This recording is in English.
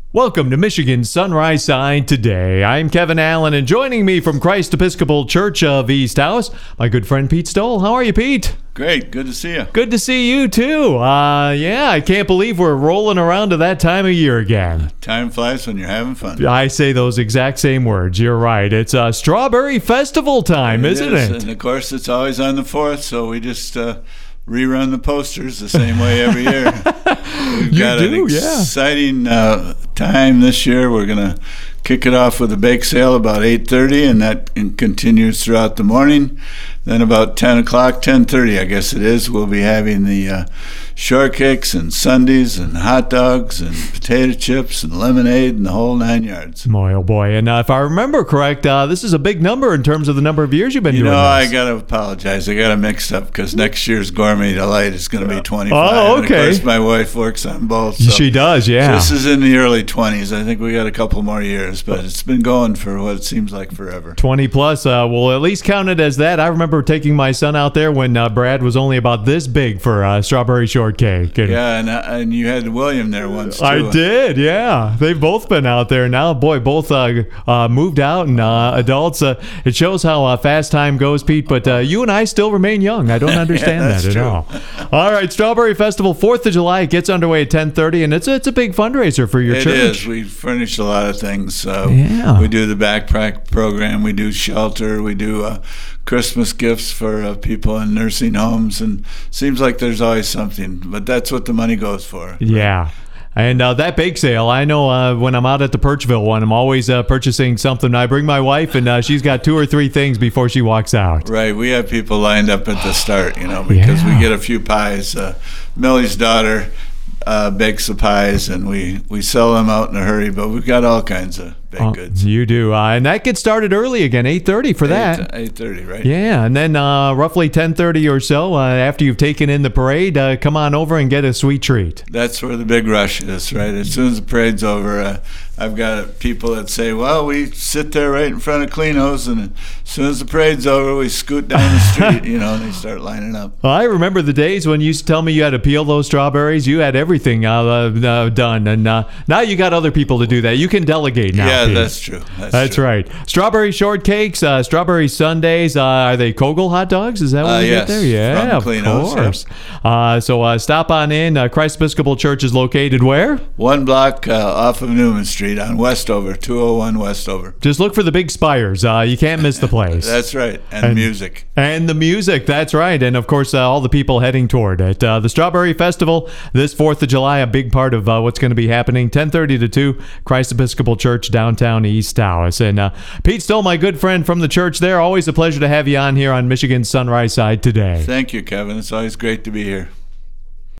Welcome to Michigan Sunrise Side Today. I'm Kevin Allen, and joining me from Christ Episcopal Church of East Taos, my good friend Pete Stoll. How are you, Pete? Great. Good to see you. Good to see you, too. I can't believe we're rolling around to that time of year again. Time flies when you're having fun. I say those exact same words. You're right. It's Strawberry Festival time, isn't it? And, of course, it's always on the 4th, so we just rerun the posters the same way every year. We've got an exciting time this year. We're going to kick it off with a bake sale about 8:30, and that continues throughout the morning. Then about 10 o'clock, 10:30, I guess it is, we'll be having the shortcakes and sundaes and hot dogs and potato chips and lemonade and the whole 9 yards. Boy, oh boy. And if I remember correct, this is a big number in terms of the number of years you've been doing this. I got to apologize. I got it mixed up because next year's Gourmet Delight is going to be 25. Oh, okay. And of course, my wife works on both. So she does, yeah. This is in the early 20s. I think we got a couple more years, but it's been going for what it seems like forever. 20 plus. We'll at least count it as that. I remember taking my son out there when Brad was only about this big for strawberry shortcake. And you had William there once, too. I did, yeah. They've both been out there now. Boy, both moved out and adults. It shows how fast time goes, Pete, but you and I still remain young. I don't understand that at all. All right, Strawberry Festival, 4th of July. It gets underway at 10:30, and it's a big fundraiser for your church. It is. We furnish a lot of things. We do the backpack program. We do shelter. We do Christmas gifts for people in nursing homes, and seems like there's always something, but that's what the money goes for. Yeah. And that bake sale, I know when I'm out at the Perchville one, I'm always purchasing something. I bring my wife, and she's got 2 or 3 things before she walks out. Right. We have people lined up at the start, because we get a few pies. Millie's daughter bakes the pies, and we sell them out in a hurry, but we've got all kinds of baked goods. You do. And that gets started early again, 8:30 for that. 8:30, right? Yeah, and then roughly 10:30 or so, after you've taken in the parade, come on over and get a sweet treat. That's where the big rush is, right? As soon as the parade's over, I've got people that say, well, we sit there right in front of Clino's, and as soon as the parade's over, we scoot down the street, and they start lining up. Well, I remember the days when you used to tell me you had to peel those strawberries. You had everything done, and now you got other people to do that. You can delegate now. Yeah, Pete. That's true. That's true. Right. Strawberry shortcakes, strawberry sundaes. Are they Kogel hot dogs? Is that what you get there? Yeah, of course. Yeah. So stop on in. Christ Episcopal Church is located where? 1 block off of Newman Street on Westover, 201 Westover. Just look for the big spires. You can't miss the place. That's right. And music. And the music. That's right. And, of course, all the people heading toward it. The Strawberry Festival this 4th of July, a big part of what's going to be happening. 10:30 to 2, Christ Episcopal Church, downtown East Taos. And Pete Stoll, my good friend from the church there, always a pleasure to have you on here on Michigan Sunrise Side Today. Thank you, Kevin. It's always great to be here.